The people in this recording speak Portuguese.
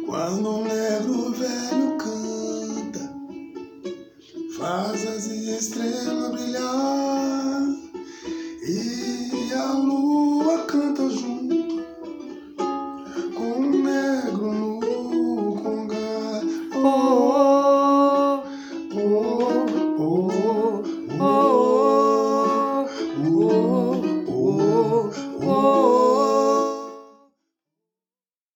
Quando um negro velho canta, faz as estrelas brilhar.